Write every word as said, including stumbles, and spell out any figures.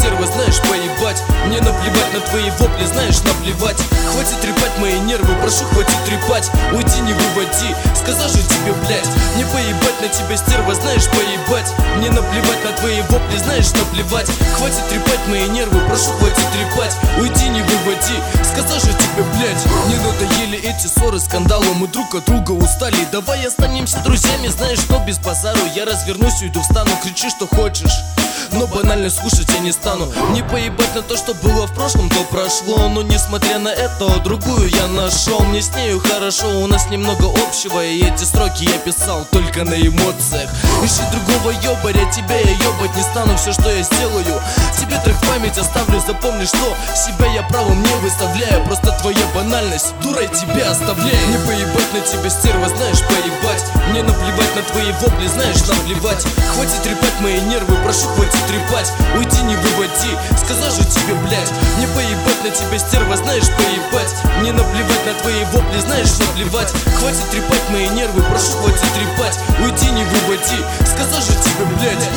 стерва, знаешь, поебать. Мне наплевать на твои вопли, знаешь, наплевать. Хватит трепать мои нервы, прошу, хватит трепать. Уйди, не выводи, сказал же тебе, блядь. Мне поебать на тебя, стерва, знаешь, поебать. Мне наплевать на твои вопли, знаешь, наплевать. Хватит трепать мои нервы, прошу, хватит трепать. Уйди, не выводи, сказал же тебе, блядь. Мне надоели эти ссоры, скандалы, мы друг от друга устали. Давай останемся друзьями, знаешь, что без базару. Я развернусь, уйду, встану, кричи, что хочешь, но банально слушать я не стану. Мне поебать на то, что было в прошлом, то прошло. Но несмотря на это, другую я нашел. Мне с нею хорошо, у нас немного общего. И эти строки я писал только на эмоциях. Ищи другого ёбаря, тебя я ёбать не стану. Все, что я сделаю, тебе трек в память оставлю. Запомни, что себя я правым не выставляю. Просто твоя банальность дурой тебя оставляет. Мне поебать на тебя, стерва, знаешь, поебать. Мне наплевать на твои вопли, знаешь, наплевать. Хватит трепать мои нервы, прошу, хватит трепать. Уйди, не выводи, сказал же тебе, блядь. Мне поебать на тебя, стерва, знаешь, поебать. Мне наплевать на твои вопли, знаешь, наплевать. Хватит трепать мои нервы, прошу, хватит трепать. Уйди, не выводи, сказал же тебе, блядь.